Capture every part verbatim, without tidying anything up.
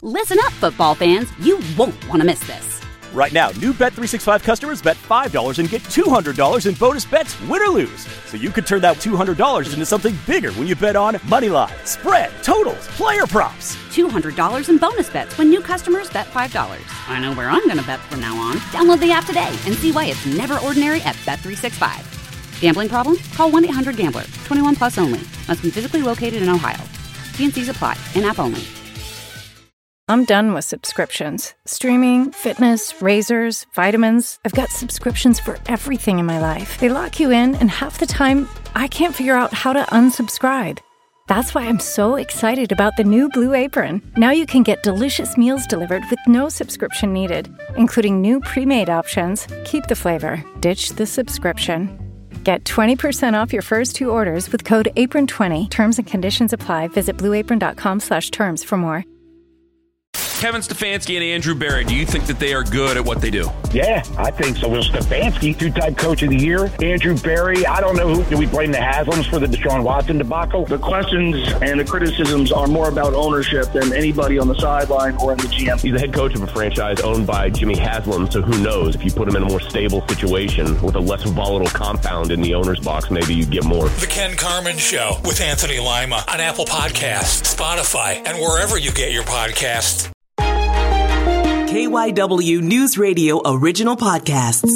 Listen up, football fans. You won't want to miss this. Right now, new Bet three sixty-five customers bet five dollars and get two hundred dollars in bonus bets, win or lose. So you could turn that two hundred dollars into something bigger when you bet on money line, spread, totals, player props. two hundred dollars in bonus bets when new customers bet five dollars. I know where I'm going to bet from now on. Download the app today and see why it's never ordinary at Bet three sixty-five. Gambling problem? Call one eight hundred gambler. twenty-one plus only. Must be physically located in Ohio. T and C's apply. In-app only. I'm done with subscriptions. Streaming, fitness, razors, vitamins. I've got subscriptions for everything in my life. They lock you in, and half the time, I can't figure out how to unsubscribe. That's why I'm so excited about the new Blue Apron. Now you can get delicious meals delivered with no subscription needed, including new pre-made options. Keep the flavor, ditch the subscription. Get twenty percent off your first two orders with code apron twenty. Terms and conditions apply. Visit blueapron.com slash terms for more. Kevin Stefanski and Andrew Berry, do you think that they are good at what they do? Yeah, I think so. Well, Stefanski, two-time coach of the year. Andrew Berry, I don't know who. Do we blame the Haslams for the Deshaun Watson debacle? The questions and the criticisms are more about ownership than anybody on the sideline or in the G M. He's the head coach of a franchise owned by Jimmy Haslam, so who knows? If you put him in a more stable situation with a less volatile compound in the owner's box, maybe you'd get more. The Ken Carman Show with Anthony Lima on Apple Podcasts, Spotify, and wherever you get your podcasts. K Y W News Radio original podcasts.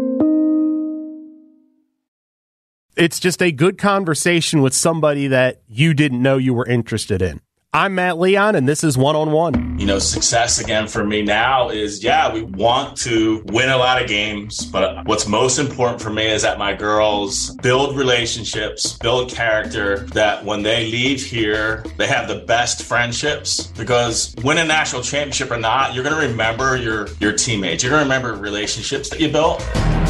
It's just a good conversation with somebody that you didn't know you were interested in. I'm Matt Leon, and this is One on One. You know, success again for me now is, yeah, we want to win a lot of games, but what's most important for me is that my girls build relationships, build character, that when they leave here, they have the best friendships, because win a national championship or not, you're going to remember your, your teammates. You're going to remember relationships that you built.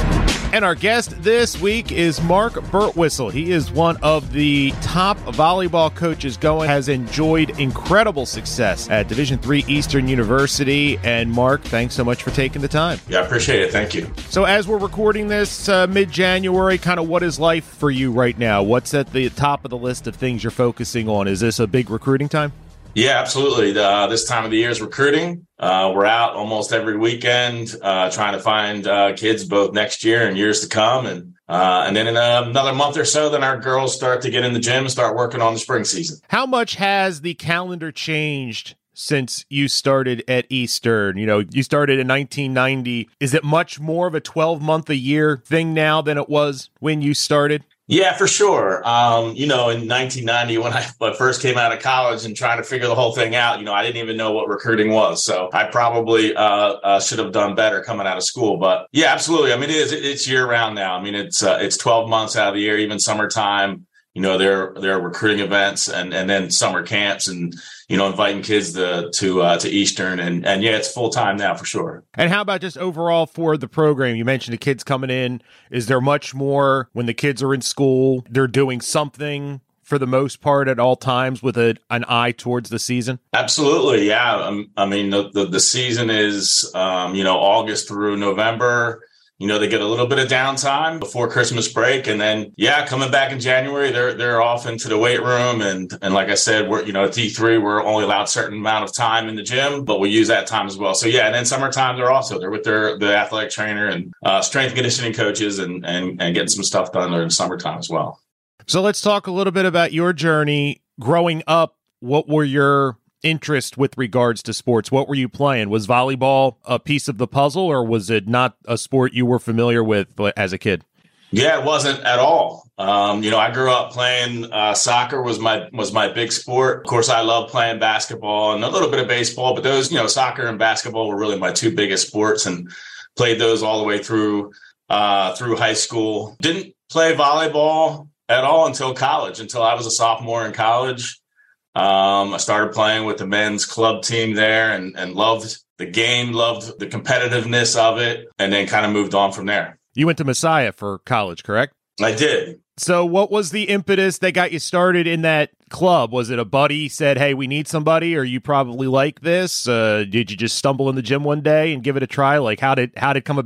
And our guest this week is Mark Birtwistle. He is one of the top volleyball coaches going, has enjoyed incredible success at Division three Eastern University. And Mark, thanks so much for taking the time. Yeah, I appreciate it. Thank you. So as we're recording this uh, mid-January, kind of what is life for you right now? What's at the top of the list of things you're focusing on? Is this a big recruiting time? Yeah, absolutely. Uh, this time of the year is recruiting. Uh, we're out almost every weekend uh, trying to find uh, kids both next year and years to come. And uh, and then in uh, another month or so, then our girls start to get in the gym and start working on the spring season. How much has the calendar changed since you started at Eastern? You know, you started in nineteen ninety. Is it much more of a twelve-month-a-year thing now than it was when you started? Yeah, for sure. Um, you know, in nineteen ninety, when I, when I first came out of college and trying to figure the whole thing out, you know, I didn't even know what recruiting was. So I probably uh, uh, should have done better coming out of school. But yeah, absolutely. I mean, it is, it's year round now. I mean, it's uh, it's twelve months out of the year, even summertime. You know, there there are recruiting events and, and then summer camps and, you know, inviting kids to to, uh, to Eastern. And, and yeah, it's full time now for sure. And how about just overall for the program? You mentioned the kids coming in. Is there much more when the kids are in school? They're doing something for the most part at all times with a, an eye towards the season? Absolutely. Yeah. Um, I mean, the, the, the season is, um, you know, August through November. You know, they get a little bit of downtime before Christmas break. And then, yeah, coming back in January, they're they're off into the weight room. And and like I said, we're, you know, at D three, we're only allowed a certain amount of time in the gym, but we use that time as well. So, yeah, and then summertime, they're also, they're with their the athletic trainer and uh, strength and conditioning coaches and, and, and getting some stuff done during the summertime as well. So let's talk a little bit about your journey growing up. What were your interest with regards to sports? What were you playing? Was volleyball a piece of the puzzle, or was it not a sport you were familiar with as a kid? Yeah, it wasn't at all. Um, you know, I grew up playing uh, soccer was my was my big sport. Of course, I love playing basketball and a little bit of baseball, but those, you know, soccer and basketball were really my two biggest sports, and played those all the way through uh, through high school. Didn't play volleyball at all until college, until I was a sophomore in college. Um, I started playing with the men's club team there and, and loved the game, loved the competitiveness of it, and then kind of moved on from there. You went to Messiah for college, correct? I did. So what was the impetus that got you started in that club? Was it a buddy said, hey, we need somebody, or you probably like this? Uh, did you just stumble in the gym one day and give it a try? Like, how did how did it come about?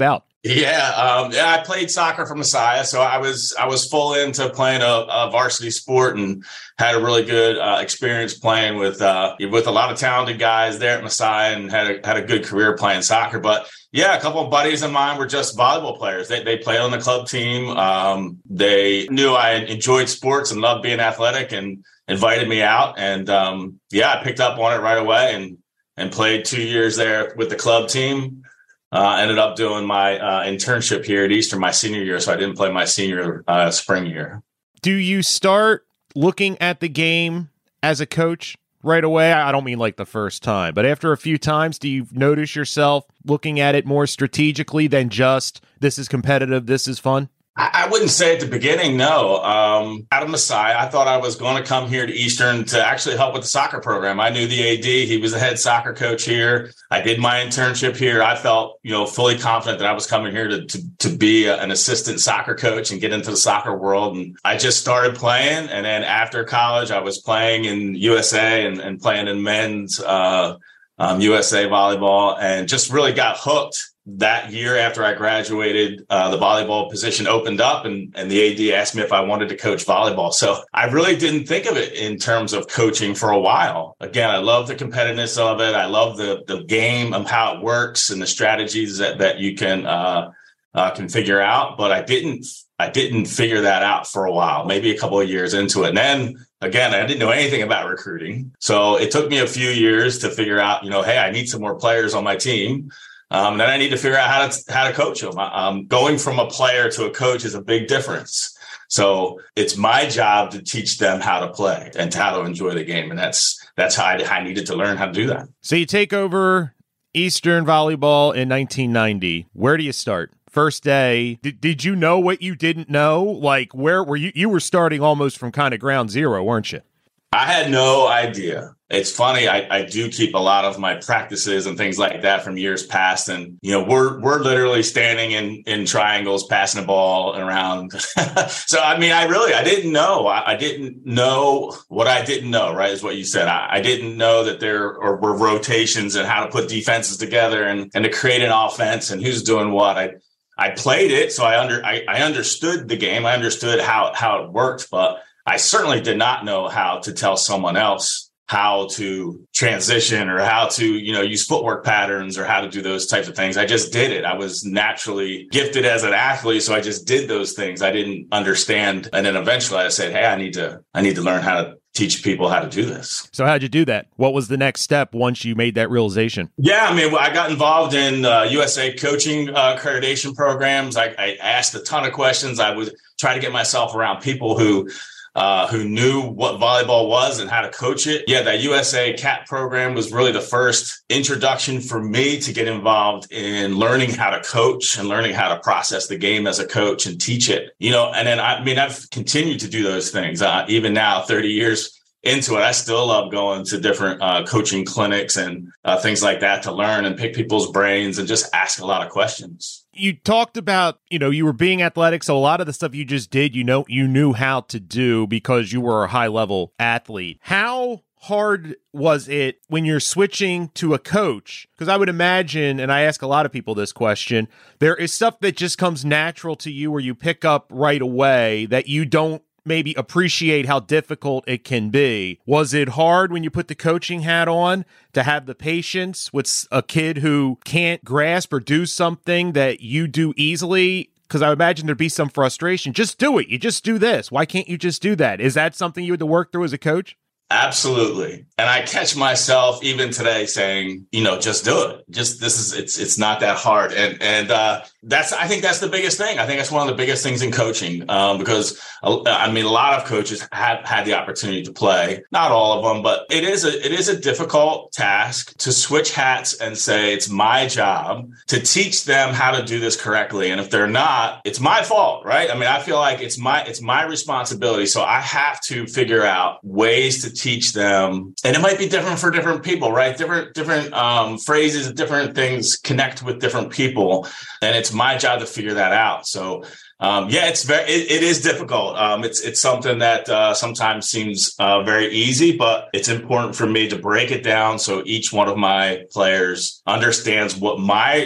Yeah, um, yeah, I played soccer for Messiah, so I was I was full into playing a, a varsity sport and had a really good uh, experience playing with uh, with a lot of talented guys there at Messiah, and had a, had a good career playing soccer. But yeah, a couple of buddies of mine were just volleyball players. They they played on the club team. Um, they knew I enjoyed sports and loved being athletic, and invited me out. And um, yeah, I picked up on it right away and and played two years there with the club team. Uh, ended up doing my uh, internship here at Eastern my senior year, so I didn't play my senior uh, spring year. Do you start looking at the game as a coach right away? I don't mean like the first time, but after a few times, do you notice yourself looking at it more strategically than just this is competitive, this is fun? I wouldn't say at the beginning, no. Um, out of Messiah, I thought I was going to come here to Eastern to actually help with the soccer program. I knew the A D. He was the head soccer coach here. I did my internship here. I felt, you know, fully confident that I was coming here to, to, to be a, an assistant soccer coach and get into the soccer world. And I just started playing. And then after college, I was playing in U S A and, and playing in men's uh, um, U S A volleyball, and just really got hooked. That year after I graduated, uh, the volleyball position opened up, and, and the A D asked me if I wanted to coach volleyball. So I really didn't think of it in terms of coaching for a while. Again, I love the competitiveness of it. I love the the game and how it works and the strategies that, that you can uh, uh, can figure out. But I didn't I didn't figure that out for a while, maybe a couple of years into it. And then again, I didn't know anything about recruiting. So it took me a few years to figure out, you know, hey, I need some more players on my team. Um, then I need to figure out how to how to coach them. Um, going from a player to a coach is a big difference. So it's my job to teach them how to play and how to enjoy the game. And that's that's how I, I needed to learn how to do that. So you take over Eastern Volleyball in nineteen ninety. Where do you start? First day, did, did you know what you didn't know? Like, where were you? You were starting almost from kind of ground zero, weren't you? I had no idea. It's funny. I, I do keep a lot of my practices and things like that from years past. And, you know, we're, we're literally standing in, in triangles, passing the ball around. So, I mean, I really, I didn't know. I, I didn't know what I didn't know, right, is what you said. I, I didn't know that there are, were rotations and how to put defenses together and, and to create an offense and who's doing what. I, I played it. So I under, I, I understood the game. I understood how, how it worked, but I certainly did not know how to tell someone else how to transition or how to, you know, use footwork patterns or how to do those types of things. I just did it. I was naturally gifted as an athlete, so I just did those things. I didn't understand. And then eventually I said, hey, I need to, I need to learn how to teach people how to do this. So how'd you do that? What was the next step once you made that realization? Yeah, I mean, I got involved in uh, U S A coaching uh, accreditation programs. I, I asked a ton of questions. I would try to get myself around people who Uh, who knew what volleyball was and how to coach it. Yeah, that U S A C A T program was really the first introduction for me to get involved in learning how to coach and learning how to process the game as a coach and teach it. You know, and then I mean, I've continued to do those things. Uh, even now, thirty years into it, I still love going to different uh, coaching clinics and uh, things like that to learn and pick people's brains and just ask a lot of questions. You talked about, you know, you were being athletic, so a lot of the stuff you just did, you know, you knew how to do because you were a high-level athlete. How hard was it when you're switching to a coach? Because I would imagine, and I ask a lot of people this question, there is stuff that just comes natural to you or you pick up right away that you don't maybe appreciate how difficult it can be. Was it hard when you put the coaching hat on to have the patience with a kid who can't grasp or do something that you do easily? Because I would imagine there'd be some frustration. Just do it. You just do this. Why can't you just do that? Is that something you had to work through as a coach? Absolutely. And I catch myself even today saying, you know, just do it. Just this is it's it's not that hard. And and uh, that's I think that's the biggest thing. I think that's one of the biggest things in coaching, um, because I mean, a lot of coaches have had the opportunity to play, not all of them, but it is a it is a difficult task to switch hats and say it's my job to teach them how to do this correctly. And if they're not, it's my fault, right? I mean, I feel like it's my it's my responsibility. So I have to figure out ways to teach them, and it might be different for different people, right? Different, different um, phrases, different things connect with different people, and it's my job to figure that out. So, um, yeah, it's very, it, it is difficult. Um, it's it's something that uh, sometimes seems uh, very easy, but it's important for me to break it down so each one of my players understands what my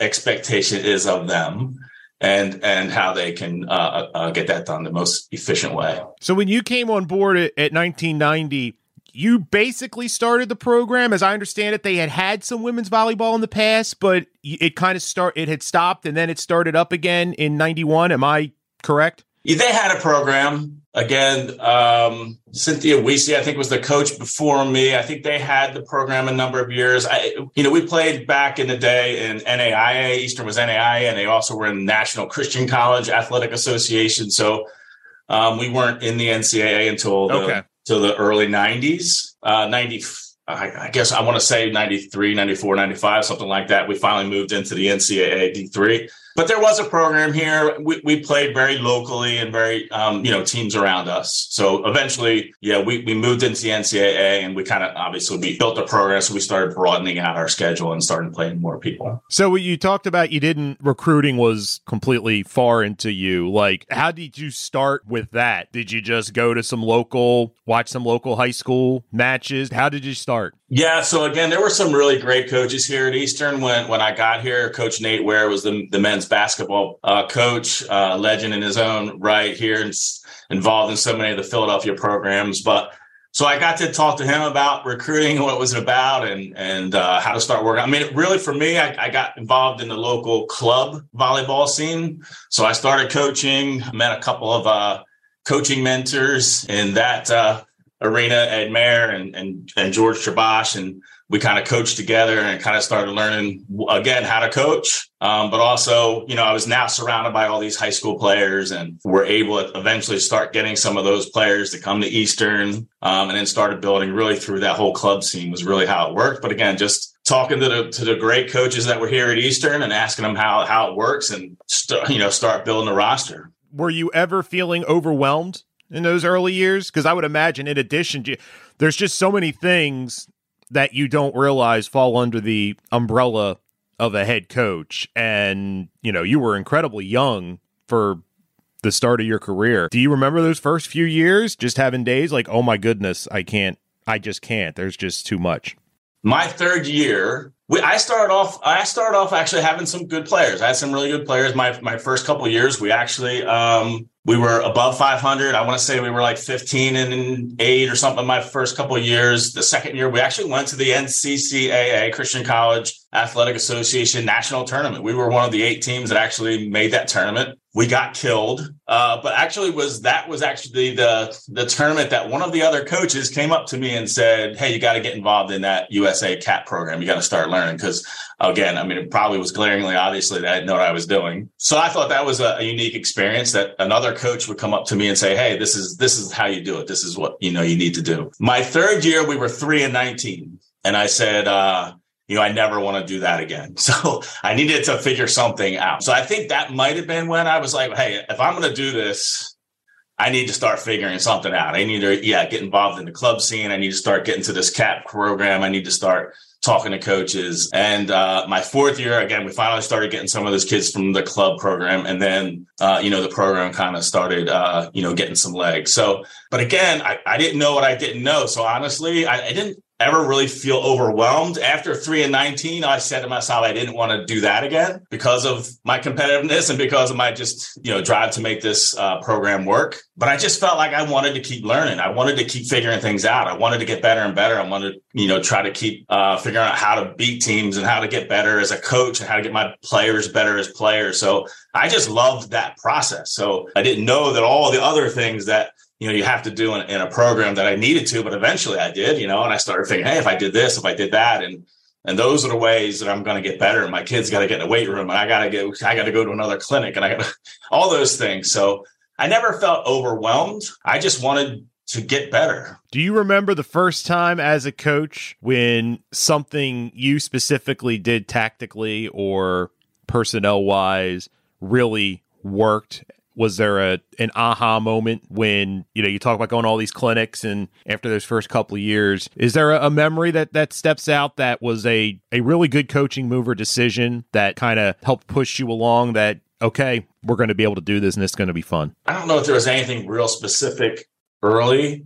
expectation is of them, and and how they can uh, uh, get that done the most efficient way. So when you came on board at, at nineteen ninety, you basically started the program. As I understand it, they had had some women's volleyball in the past, but it kind of start it had stopped, and then it started up again in ninety-one. Am I correct? Yeah, they had a program. Again, um, Cynthia Weesey, I think, was the coach before me. I think they had the program a number of years. I, you know, we played back in the day in N A I A. Eastern was N A I A, and they also were in National Christian College Athletic Association. So um, we weren't in the N C double A until the, okay. till the early nineties. Uh, ninety, I, I guess I want to say ninety-three, ninety-four, ninety-five, something like that. We finally moved into the N C double A D three. But there was a program here. We, we played very locally and very, um, you know, teams around us. So eventually, yeah, we, we moved into the N C double A, and we kind of obviously we built a program. So we started broadening out our schedule and started playing more people. So you talked about you didn't, recruiting was completely far into you. Like, how did you start with that? Did you just go to some local, watch some local high school matches? How did you start? Yeah. So again, there were some really great coaches here at Eastern. When, when I got here, Coach Nate Ware was the, the men's basketball uh, coach, uh, legend in his own right here, and involved in so many of the Philadelphia programs. But so I got to talk to him about recruiting, what it was about, and and uh, how to start working. I mean, really for me, I, I got involved in the local club volleyball scene. So I started coaching, met a couple of uh, coaching mentors in that uh, arena, Ed Mayer and, and, and George Trabosh, and we kind of coached together and kind of started learning, again, how to coach. Um, but also, you know, I was now surrounded by all these high school players, and we're able to eventually start getting some of those players to come to Eastern, um, and then started building really through that whole club scene was really how it worked. But again, just talking to the to the great coaches that were here at Eastern and asking them how, how it works, and, st- you know, start building a roster. Were you ever feeling overwhelmed in those early years? Because I would imagine, in addition to, there's just so many things that you don't realize fall under the umbrella of a head coach. And, you know, you were incredibly young for the start of your career. Do you remember those first few years just having days like, oh my goodness, I can't, I just can't, there's just too much? My third year, we, I started off, I started off actually having some good players. I had some really good players. My, my first couple of years, we actually, um, we were above five hundred. I want to say we were like fifteen and eight or something my first couple of years. The second year, we actually went to the N C C A A, Christian College Athletic Association National Tournament. We were one of the eight teams that actually made that tournament. We got killed, uh, but actually was that was actually the the tournament that one of the other coaches came up to me and said, "Hey, you got to get involved in that U S A C A P program. You got to start learning." Because again, I mean, it probably was glaringly obviously that I didn't know what I was doing. So I thought that was a, a unique experience, that another coach would come up to me and say, "Hey, this is this is how you do it. This is what you know you need to do." My third year, we were three and nineteen, and I said, uh, you know, I never want to do that again. So I needed to figure something out. So I think that might have been when I was like, hey, if I'm going to do this, I need to start figuring something out. I need to, yeah, get involved in the club scene. I need to start getting to this C A P program. I need to start talking to coaches. And uh, my fourth year, again, we finally started getting some of those kids from the club program. And then, uh, you know, the program kind of started, uh, you know, getting some legs. So, but again, I, I didn't know what I didn't know. So honestly, I, I didn't ever really feel overwhelmed. After three and nineteen, I said to myself, I didn't want to do that again because of my competitiveness and because of my just, you know, drive to make this uh, program work. But I just felt like I wanted to keep learning. I wanted to keep figuring things out. I wanted to get better and better. I wanted, you know, try to keep uh, figuring out how to beat teams and how to get better as a coach and how to get my players better as players. So I just loved that process. So I didn't know that all the other things that, you know, you have to do in, in a program that I needed to, but eventually I did, you know, and I started thinking, hey, if I did this, if I did that, and and those are the ways that I'm going to get better. And my kids got to get in the weight room, and I got to get, I got to go to another clinic, and I got all those things. So I never felt overwhelmed. I just wanted to get better. Do you remember the first time as a coach when something you specifically did tactically or personnel wise really worked? Was there a an aha moment when, you know, you talk about going to all these clinics and after those first couple of years, is there a, a memory that, that steps out that was a, a really good coaching move or decision that kind of helped push you along that, okay, we're going to be able to do this and it's going to be fun? I don't know if there was anything real specific early.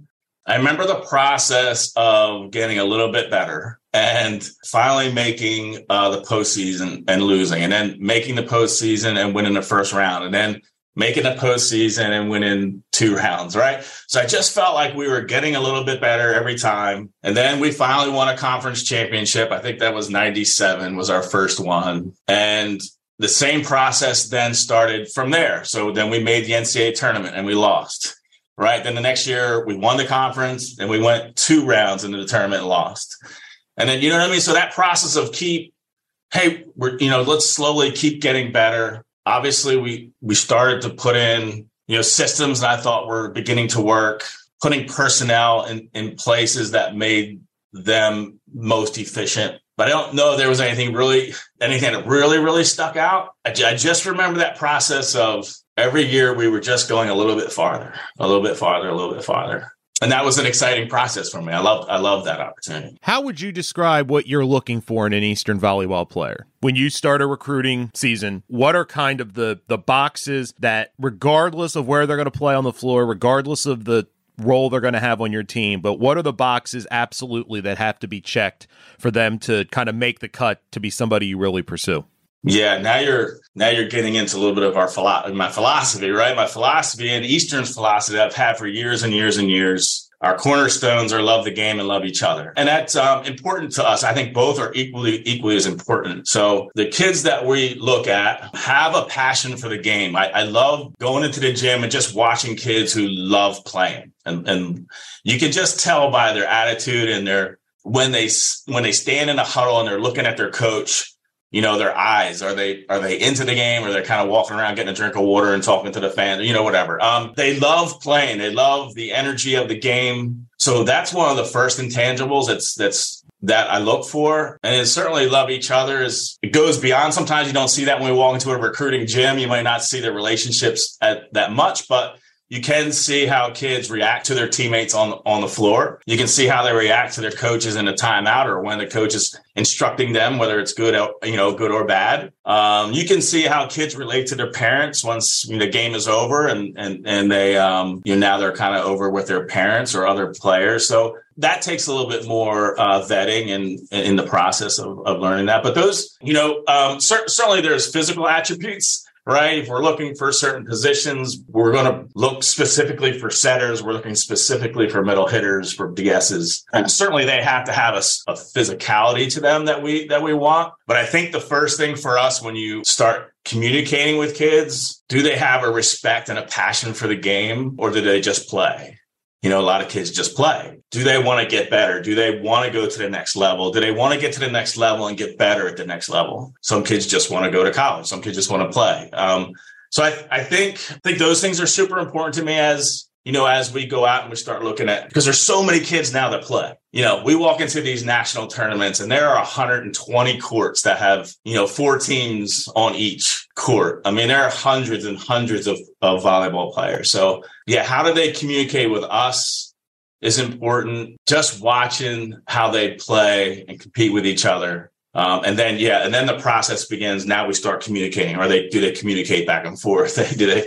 I remember the process of getting a little bit better and finally making uh, the postseason and losing, and then making the postseason and winning the first round, and then making the postseason and winning two rounds, right? So I just felt like we were getting a little bit better every time. And then we finally won a conference championship. I think that was ninety-seven was our first one. And the same process then started from there. So then we made the N C double A tournament and we lost, right? Then the next year we won the conference and we went two rounds into the tournament and lost. And then, you know what I mean? So that process of keep, hey, we're, you know, let's slowly keep getting better. Obviously, we we started to put in, you know, systems that I thought were beginning to work, putting personnel in, in places that made them most efficient. But I don't know if there was anything really, anything that really, really stuck out. I, I just remember that process of every year we were just going a little bit farther, a little bit farther, a little bit farther. And that was an exciting process for me. I love, I love that opportunity. How would you describe what you're looking for in an Eastern volleyball player? When you start a recruiting season, what are kind of the, the boxes that, regardless of where they're going to play on the floor, regardless of the role they're going to have on your team, but what are the boxes absolutely that have to be checked for them to kind of make the cut to be somebody you really pursue? Yeah, now you're now you're getting into a little bit of our philo- my philosophy, right? My philosophy and Eastern's philosophy that I've had for years and years and years. Our cornerstones are love the game and love each other. And that's um, important to us. I think both are equally equally as important. So the kids that we look at have a passion for the game. I, I love going into the gym and just watching kids who love playing. And, and you can just tell by their attitude and their when they when they stand in a huddle and they're looking at their coach, you know, their eyes, are they are they into the game, or they're kind of walking around getting a drink of water and talking to the fans, you know, whatever. Um, they love playing. They love the energy of the game. So that's one of the first intangibles that's that's that I look for. And it's certainly love each other. Is it goes beyond. Sometimes you don't see that when we walk into a recruiting gym. You might not see the relationships at that much, but you can see how kids react to their teammates on, on the floor. You can see how they react to their coaches in a timeout or when the coach is instructing them, whether it's good, you know, good or bad. Um, you can see how kids relate to their parents once you know, the game is over and, and, and they, um, you know, now they're kind of over with their parents or other players. So that takes a little bit more uh, vetting and in the process of, of learning that. But those, you know, um, cer- certainly there's physical attributes. Right. If we're looking for certain positions, we're going to look specifically for setters. We're looking specifically for middle hitters, for D Ss. And certainly they have to have a, a physicality to them that we that we want. But I think the first thing for us when you start communicating with kids, do they have a respect and a passion for the game, or do they just play? You know, a lot of kids just play. Do they want to get better? Do they want to go to the next level? Do they want to get to the next level and get better at the next level? Some kids just want to go to college. Some kids just want to play. Um, so I, I think I think those things are super important to me as, you know, as we go out and we start looking at, because there's so many kids now that play. You know, we walk into these national tournaments and there are one hundred twenty courts that have, you know, four teams on each court. I mean, there are hundreds and hundreds of, of volleyball players. So, yeah, how do they communicate with us is important. Just watching how they play and compete with each other. Um, and then, yeah, and then the process begins. Now we start communicating. Are they, do they communicate back and forth? do they,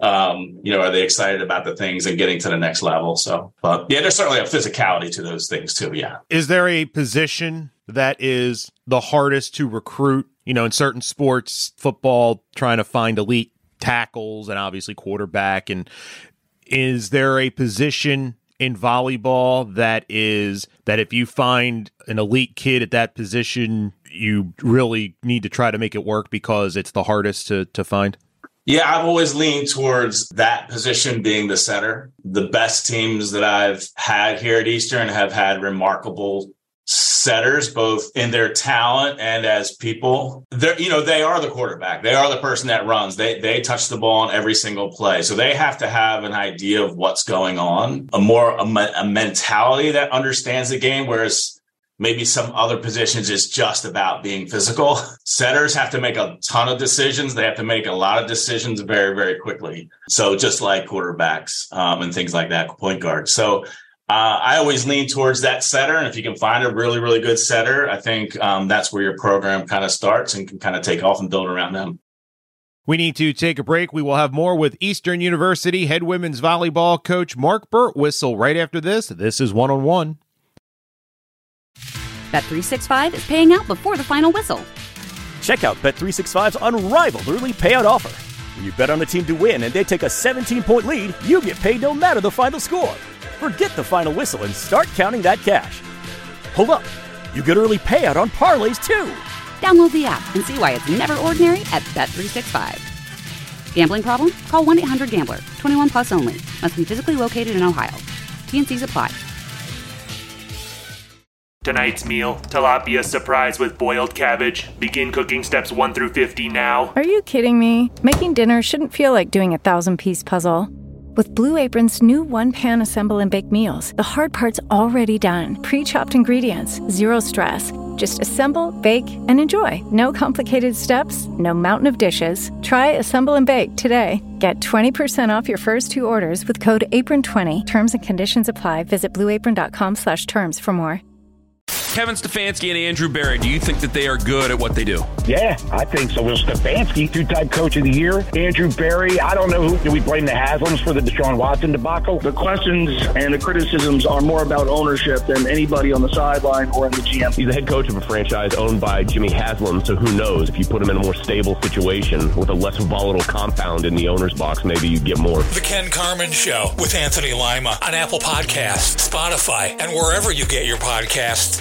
um, you know, are they excited about the things and getting to the next level? So, but yeah, there's certainly a physicality to those things too. Yeah. Is there a position that is the hardest to recruit? You know, in certain sports, football, trying to find elite tackles and obviously quarterback. And is there a position in volleyball that is that if you find an elite kid at that position, you really need to try to make it work because it's the hardest to, to find? Yeah, I've always leaned towards that position being the setter. The best teams that I've had here at Eastern have had remarkable setters, both in their talent and as people. They're, you know, they are the quarterback. They are the person that runs. They they touch the ball on every single play. So they have to have an idea of what's going on, a more a, a mentality that understands the game, whereas maybe some other positions is just about being physical. Setters have to make a ton of decisions. They have to make a lot of decisions very, very quickly. So just like quarterbacks um, and things like that, point guards. So Uh, I always lean towards that setter. And if you can find a really, really good setter, I think um, that's where your program kind of starts and can kind of take off and build around them. We need to take a break. We will have more with Eastern University head women's volleyball coach Mark Birtwistle right after this. This is One on One. Bet three sixty-five is paying out before the final whistle. Check out Bet three sixty-five's unrivaled early payout offer. When you bet on a team to win and they take a seventeen-point lead, you get paid no matter the final score. Forget the final whistle and start counting that cash. Hold up. You get early payout on parlays, too. Download the app and see why it's never ordinary at Bet three sixty-five. Gambling problem? Call one eight hundred gambler. twenty-one plus only. Must be physically located in Ohio. T and C's apply. Tonight's meal, tilapia surprise with boiled cabbage. Begin cooking steps one through fifty now. Are you kidding me? Making dinner shouldn't feel like doing a thousand-piece puzzle. With Blue Apron's new one-pan assemble and bake meals, the hard part's already done. Pre-chopped ingredients, zero stress. Just assemble, bake, and enjoy. No complicated steps, no mountain of dishes. Try Assemble and Bake today. Get twenty percent off your first two orders with code apron twenty. Terms and conditions apply. Visit blueapron.com slash terms for more. Kevin Stefanski and Andrew Berry, do you think that they are good at what they do? Yeah, I think so. Will Stefanski, two-time coach of the year. Andrew Berry, I don't know who. Do we blame the Haslams for the Deshaun Watson debacle? The questions and the criticisms are more about ownership than anybody on the sideline or in the G M. He's the head coach of a franchise owned by Jimmy Haslam, so who knows? If you put him in a more stable situation with a less volatile compound in the owner's box, maybe you'd get more. The Ken Carman Show with Anthony Lima on Apple Podcasts, Spotify, and wherever you get your podcasts.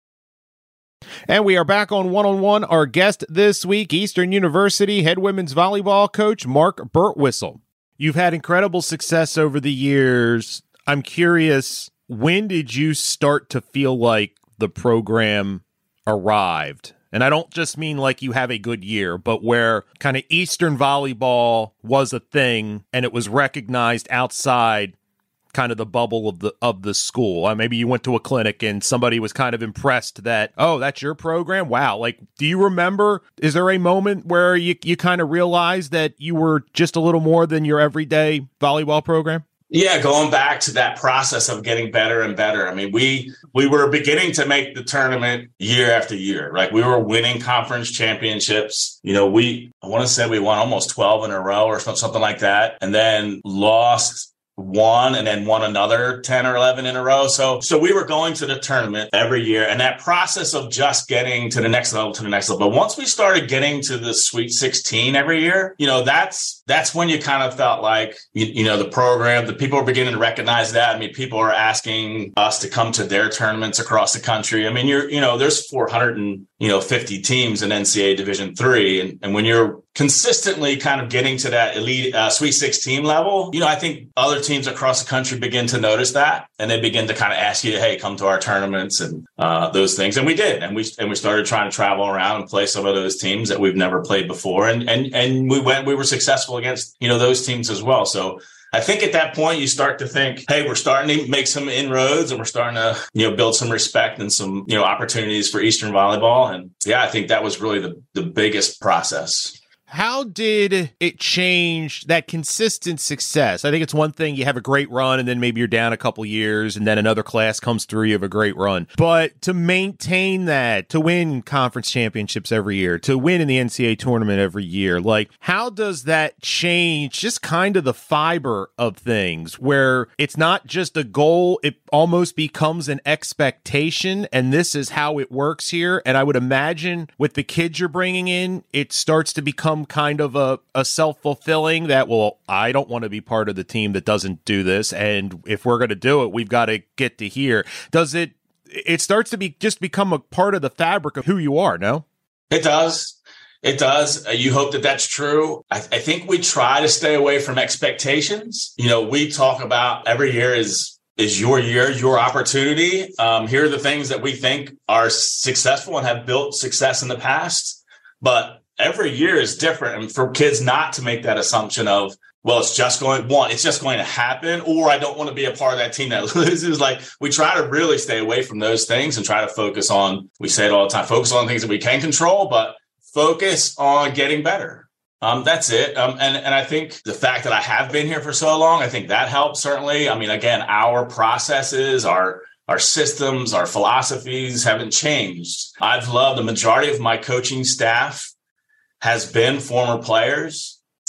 And we are back on One on One. Our guest this week, Eastern University head women's volleyball coach Mark Birtwistle. You've had incredible success over the years. I'm curious, when did you start to feel like the program arrived? And I don't just mean like you have a good year, but where kind of Eastern volleyball was a thing and it was recognized outside kind of the bubble of the of the school. Uh, maybe you went to a clinic and somebody was kind of impressed that, oh, that's your program? Wow. Like, do you remember, is there a moment where you, you kind of realized that you were just a little more than your everyday volleyball program? Yeah, going back to that process of getting better and better. I mean, we we were beginning to make the tournament year after year. Like, we were winning conference championships. You know, we, I want to say we won almost twelve in a row or something like that, and then lost one and then won another ten or eleven in a row. So, so we were going to the tournament every year, and that process of just getting to the next level, to the next level. But once we started getting to the Sweet sixteen every year, you know, that's, that's when you kind of felt like, you, you know, the program, the people are beginning to recognize that. I mean, people are asking us to come to their tournaments across the country. I mean, you're, you know, there's four hundred fifty teams in N C double A Division three. And, and when you're consistently kind of getting to that elite uh, Sweet sixteen level, you know, I think other teams across the country begin to notice that, and they begin to kind of ask you, hey, come to our tournaments and uh, those things. And we did. And we and we started trying to travel around and play some of those teams that we've never played before. And and and we went, we were successful against, you know, those teams as well. So I think at that point you start to think, hey, we're starting to make some inroads and we're starting to, you know, build some respect and some, you know, opportunities for Eastern volleyball. And yeah, I think that was really the, the biggest process. How did it change that consistent success? I think it's one thing, you have a great run and then maybe you're down a couple years and then another class comes through, you have a great run. But to maintain that, to win conference championships every year, to win in the N C double A tournament every year, like, how does that change just kind of the fiber of things where it's not just a goal, it almost becomes an expectation, and this is how it works here? And I would imagine with the kids you're bringing in, it starts to become kind of a, a self-fulfilling that, well, I don't want to be part of the team that doesn't do this, and if we're going to do it, we've got to get to here. Does it, it starts to be just become a part of the fabric of who you are, no? It does. It does. Uh, you hope that that's true. I, I think we try to stay away from expectations. You know, we talk about every year is is your year, your opportunity. Um, here are the things that we think are successful and have built success in the past, but every year is different. And for kids not to make that assumption of, well, it's just going, one, it's just going to happen, or I don't want to be a part of that team that loses. Like, we try to really stay away from those things and try to focus on, we say it all the time, focus on things that we can control, but focus on getting better. Um, that's it. Um, and, and I think the fact that I have been here for so long, I think that helps, certainly. I mean, again, our processes, our Our systems, our philosophies haven't changed. I've loved the majority of my coaching staff has been former players.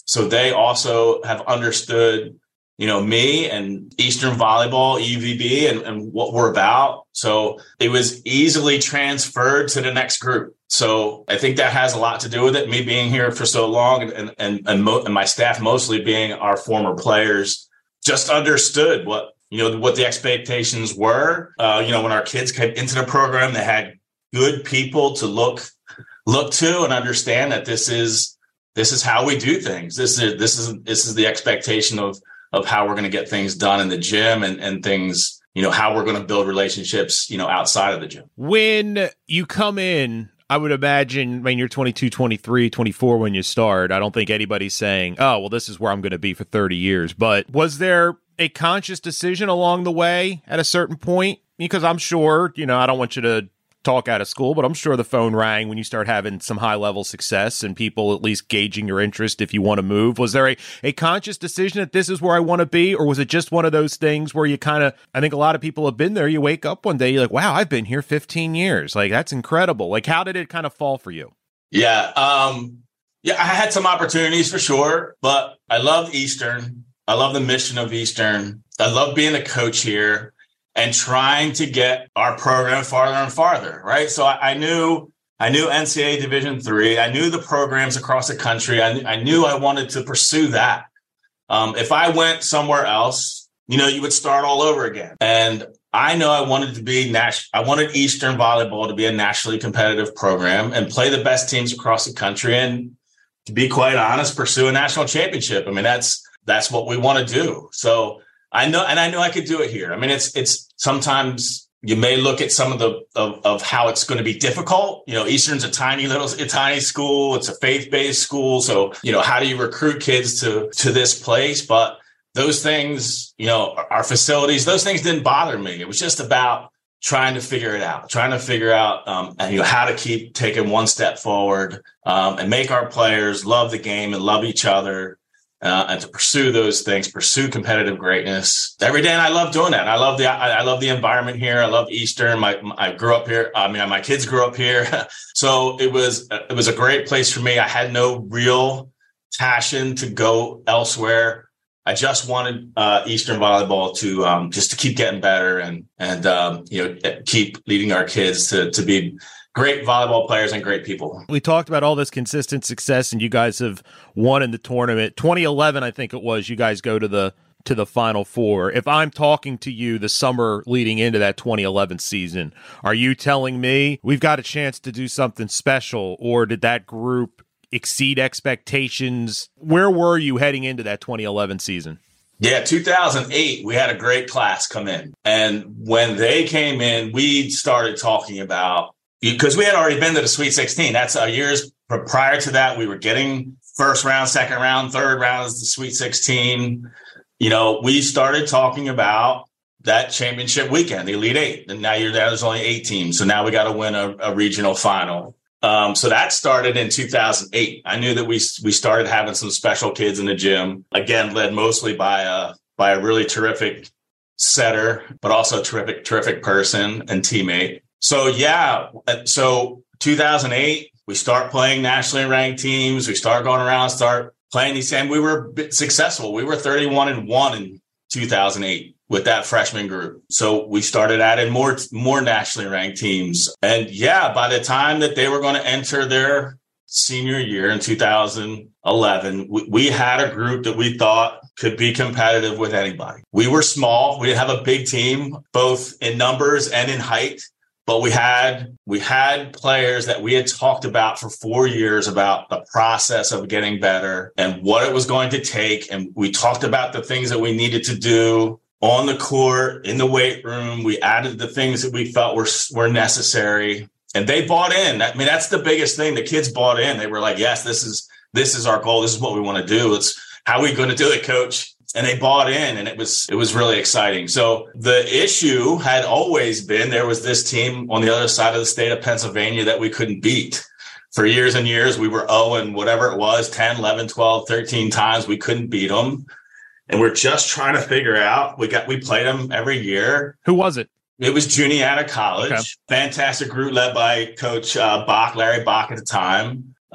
So they also have understood, you know, me and Eastern Volleyball, E V B, and, and what we're about. So it was easily transferred to the next group. So I think that has a lot to do with it. Me being here for so long and and and, mo- and my staff mostly being our former players just understood what, you know, what the expectations were. Uh, you know, when our kids came into the program, they had good people to look look to and understand that this is this is how we do things. This is this is this is the expectation of of how we're going to get things done in the gym and, and things, you know, how we're going to build relationships, you know, outside of the gym. When you come in, I would imagine when you're twenty-two, twenty-three, twenty-four, when you start, I don't think anybody's saying, oh, well, this is where I'm going to be for thirty years. But was there a conscious decision along the way at a certain point? Because I'm sure, you know, I don't want you to talk out of school, but I'm sure the phone rang when you start having some high level success and people at least gauging your interest if you want to move. Was there a, a conscious decision that this is where I want to be? Or was it just one of those things where you kind of, I think a lot of people have been there. You wake up one day, you're like, wow, I've been here fifteen years. Like, that's incredible. Like, how did it kind of fall for you? Yeah. Um, yeah, I had some opportunities for sure, but I love Eastern. I love the mission of Eastern. I love being a coach here and trying to get our program farther and farther, right? So I, I knew I knew N C double A Division three. I knew the programs across the country. I, I knew I wanted to pursue that. Um, if I went somewhere else, you know, you would start all over again. And I know I wanted to be nas- I wanted Eastern Volleyball to be a nationally competitive program and play the best teams across the country. And to be quite honest, pursue a national championship. I mean, that's that's what we want to do. So I know, and I know I could do it here. I mean, it's, it's sometimes you may look at some of the, of, of how it's going to be difficult. You know, Eastern's a tiny little, a tiny school. It's a faith-based school. So, you know, how do you recruit kids to, to this place? But those things, you know, our facilities, those things didn't bother me. It was just about trying to figure it out, trying to figure out, um, and, you know, how to keep taking one step forward, um, and make our players love the game and love each other. Uh, and to pursue those things, pursue competitive greatness every day. And I love doing that. I love the, I, I love the environment here. I love Eastern. My, I grew up here. I mean, my kids grew up here. So it was, it was a great place for me. I had no real passion to go elsewhere. I just wanted uh, Eastern Volleyball to, um, just to keep getting better and, and, um, you know, keep leading our kids to, to be great volleyball players and great people. We talked about all this consistent success, and you guys have won in the tournament. twenty eleven, I think it was, you guys go to the to the Final Four. If I'm talking to you the summer leading into that twenty eleven season, are you telling me we've got a chance to do something special, or did that group exceed expectations? Where were you heading into that twenty eleven season? Yeah, two thousand eight, we had a great class come in. And when they came in, we started talking about, because we had already been to the Sweet sixteen. That's our years prior to that. We were getting first round, second round, third round is the Sweet sixteen. You know, we started talking about that championship weekend, the Elite Eight. And now you're there, there's only eight teams. So now we got to win a, a regional final. Um, so that started in two thousand eight. I knew that we we started having some special kids in the gym, again, led mostly by a, by a really terrific setter, but also a terrific, terrific person and teammate. So, yeah, so two thousand eight, we start playing nationally ranked teams. We start going around, start playing these, and we were a bit successful. We were thirty-one and one in two thousand eight with that freshman group. So we started adding more, more nationally ranked teams. And yeah, by the time that they were going to enter their senior year in two thousand eleven, we, we had a group that we thought could be competitive with anybody. We were small. We didn't have a big team, both in numbers and in height. But we had we had players that we had talked about for four years about the process of getting better and what it was going to take. And we talked about the things that we needed to do on the court, in the weight room. We added the things that we felt were were necessary. And they bought in. I mean, that's the biggest thing. The kids bought in. They were like, yes, this is this is our goal. This is what we want to do. It's how are we going to do it, coach? And they bought in, and it was it was really exciting. So the issue had always been there was this team on the other side of the state of Pennsylvania that we couldn't beat. For years and years, we were oh and whatever it was, ten, eleven, twelve, thirteen times. We couldn't beat them. And we're just trying to figure out. We got we played them every year. Who was it? It was Juniata College. Okay. Fantastic group led by Coach uh, Bach, Larry Bach at the time.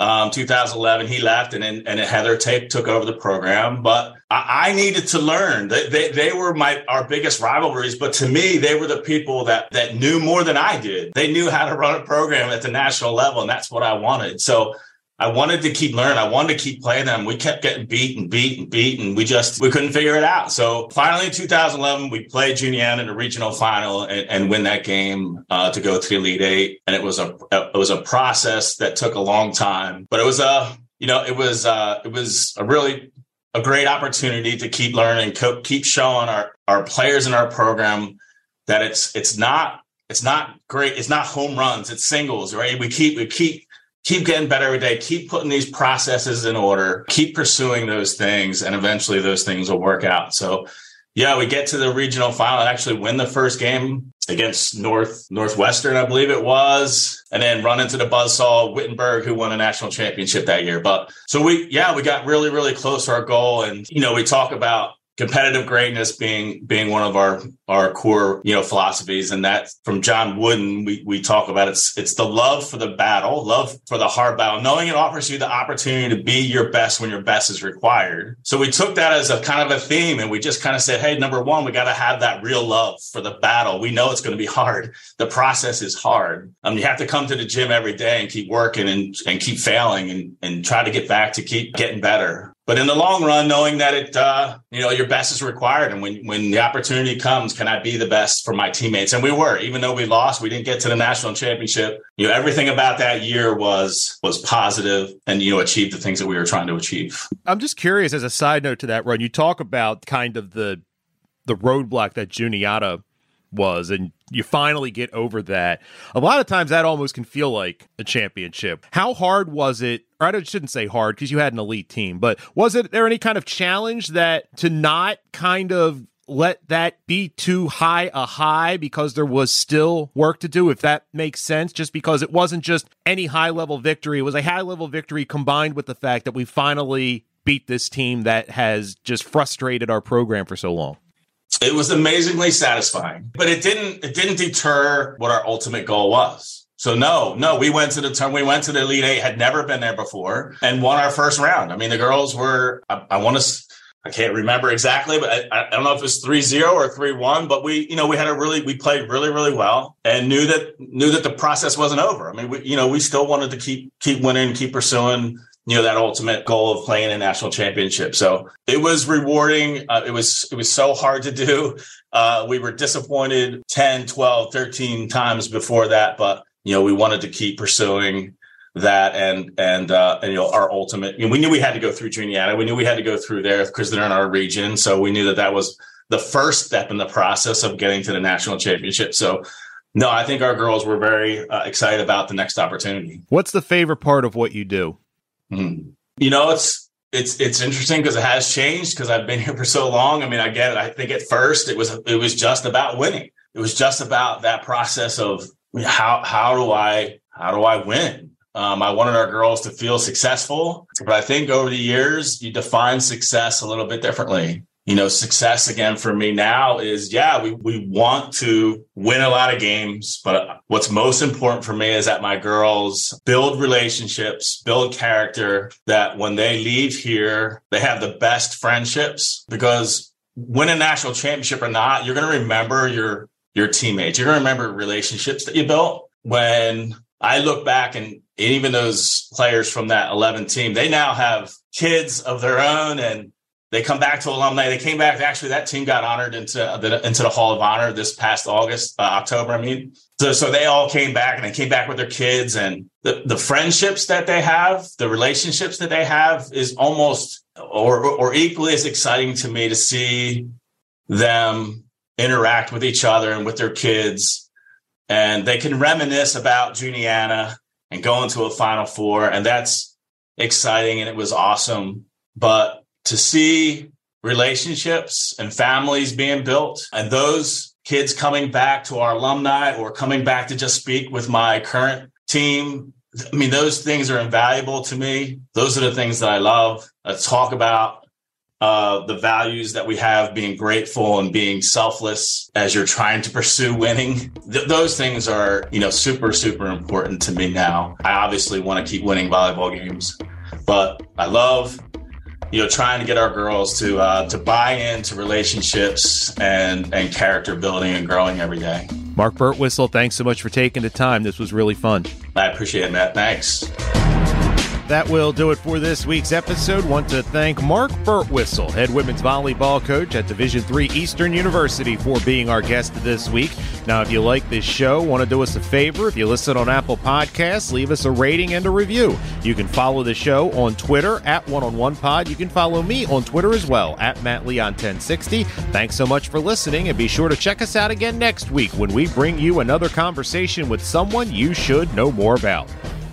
Um, two thousand eleven, he left, and then and Heather Tate took over the program. But I, I needed to learn. They, they they were my our biggest rivalries, but to me, they were the people that that knew more than I did. They knew how to run a program at the national level, and that's what I wanted. So I wanted to keep learning. I wanted to keep playing them. We kept getting beat and beat and beat, and we just we couldn't figure it out. So finally, in two thousand eleven, we played Juniata in the regional final and, and win that game uh, to go to the Elite Eight. And it was a it was a process that took a long time, but it was a you know it was uh, it was a really a great opportunity to keep learning, co- keep showing our our players in our program that it's it's not it's not great. It's not home runs. It's singles, right? We keep we keep. Keep getting better every day. Keep putting these processes in order. Keep pursuing those things, and eventually those things will work out. So, yeah, we get to the regional final and actually win the first game against North Northwestern, I believe it was, and then run into the buzzsaw Wittenberg, who won a national championship that year. But so we, yeah, we got really, really close to our goal. And, you know, we talk about competitive greatness being being one of our our core, you know, philosophies. And that from John Wooden, we we talk about it's it's the love for the battle, love for the hard battle, knowing it offers you the opportunity to be your best when your best is required. So we took that as a kind of a theme, and we just kind of said, hey, number one, we got to have that real love for the battle. We know it's going to be hard. The process is hard. Um, you have to come to the gym every day and keep working and, and keep failing and, and try to get back to keep getting better. But in the long run, knowing that it, uh, you know, your best is required. And when, when the opportunity comes, can I be the best for my teammates? And we were, even though we lost, we didn't get to the national championship. You know, everything about that year was, was positive and, you know, achieved the things that we were trying to achieve. I'm just curious, as a side note to that, Ron, you talk about kind of the, the roadblock that Juniata was, and you finally get over that. A lot of times that almost can feel like a championship. How hard was it? Or I shouldn't say hard because you had an elite team, but was it there any kind of challenge that to not kind of let that be too high a high because there was still work to do, if that makes sense, just because it wasn't just any high level victory. It was a high level victory combined with the fact that we finally beat this team that has just frustrated our program for so long. It was amazingly satisfying, but it didn't it didn't deter what our ultimate goal was. So no, no, we went to the turn. We went to the Elite Eight, had never been there before, and won our first round. I mean, the girls were. I, I want to. I can't remember exactly, but I, I don't know if it was three zero or three one. But we, you know, we had a really. We played really, really well, and knew that knew that the process wasn't over. I mean, we, you know, we still wanted to keep keep winning, keep pursuing, you know, that ultimate goal of playing a national championship. So it was rewarding. Uh, it was, it was so hard to do. Uh, we were disappointed ten, twelve, thirteen times before that, but, you know, we wanted to keep pursuing that. And, and, uh, and, you know, our ultimate, you know, we knew we had to go through Juniata. We knew we had to go through there because they're in our region. So we knew that that was the first step in the process of getting to the national championship. So no, I think our girls were very uh, excited about the next opportunity. What's the favorite part of what you do? Mm-hmm. You know, it's it's it's interesting because it has changed because I've been here for so long. I mean, I get it. I think at first it was it was just about winning. It was just about that process of how how do I how do I win? Um, I wanted our girls to feel successful, but I think over the years you define success a little bit differently. You know, success again for me now is, yeah, we, we want to win a lot of games, but what's most important for me is that my girls build relationships, build character, that when they leave here, they have the best friendships, because win a national championship or not, you're going to remember your, your teammates. You're going to remember relationships that you built. When I look back, and even those players from that eleven team, they now have kids of their own, and they come back to alumni. They came back. Actually, that team got honored into the into the Hall of Honor this past August, uh, October. I mean, so so they all came back, and they came back with their kids, and the the friendships that they have, the relationships that they have, is almost or or equally as exciting to me to see them interact with each other and with their kids, and they can reminisce about Juniata and going to a Final Four, and that's exciting, and it was awesome, but to see relationships and families being built, and those kids coming back to our alumni or coming back to just speak with my current team, I mean, those things are invaluable to me. Those are the things that I love, I talk about. uh, the values that we have, being grateful and being selfless as you're trying to pursue winning. Th- those things are, you know, super, super important to me now. I obviously want to keep winning volleyball games, but I love, you know, trying to get our girls to uh, to buy into relationships and, and character building and growing every day. Mark Birtwistle, thanks so much for taking the time. This was really fun. I appreciate it, Matt. Thanks. That will do it for this week's episode. Want to thank Mark Birtwistle, head women's volleyball coach at Division three Eastern University, for being our guest this week. Now, if you like this show, want to do us a favor, if you listen on Apple Podcasts, leave us a rating and a review. You can follow the show on Twitter at one on one pod. You can follow me on Twitter as well at Matt Leon ten sixty. Thanks so much for listening, and be sure to check us out again next week when we bring you another conversation with someone you should know more about.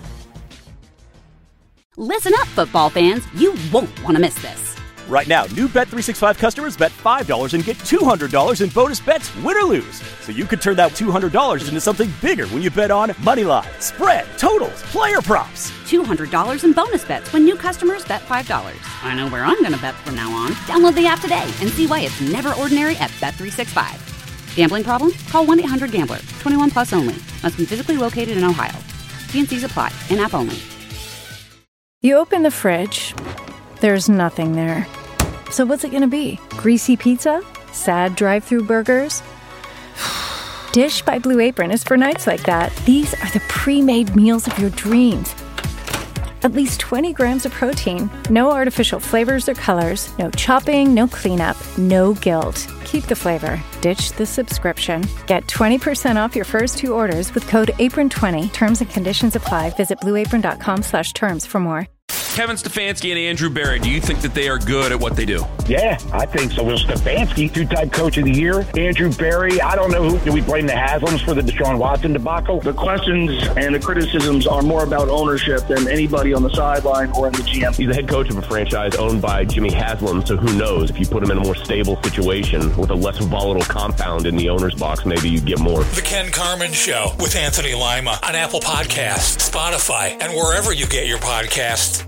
Listen up, football fans. You won't want to miss this. Right now, new Bet three sixty-five customers bet five dollars and get two hundred dollars in bonus bets, win or lose. So you could turn that two hundred dollars into something bigger when you bet on money line, spread, totals, player props. two hundred dollars in bonus bets when new customers bet five dollars. I know where I'm going to bet from now on. Download the app today and see why it's never ordinary at Bet three sixty-five. Gambling problem? Call one eight hundred gambler. twenty-one plus only. Must be physically located in Ohio. T and C's apply. In-app only. You open the fridge, there's nothing there. So what's it gonna be? Greasy pizza? Sad drive-thru burgers? Dish by Blue Apron is for nights like that. These are the pre-made meals of your dreams. At least twenty grams of protein, no artificial flavors or colors, no chopping, no cleanup, no guilt. Keep the flavor. Ditch the subscription. Get twenty percent off your first two orders with code apron twenty. Terms and conditions apply. Visit blueapron.com slash terms for more. Kevin Stefanski and Andrew Berry, do you think that they are good at what they do? Yeah, I think so. Will Stefanski, two-time coach of the year. Andrew Berry, I don't know who. Do we blame the Haslams for the Deshaun Watson debacle? The questions and the criticisms are more about ownership than anybody on the sideline or in the G M. He's the head coach of a franchise owned by Jimmy Haslam, so who knows? If you put him in a more stable situation with a less volatile compound in the owner's box, maybe you'd get more. The Ken Carman Show with Anthony Lima on Apple Podcasts, Spotify, and wherever you get your podcasts.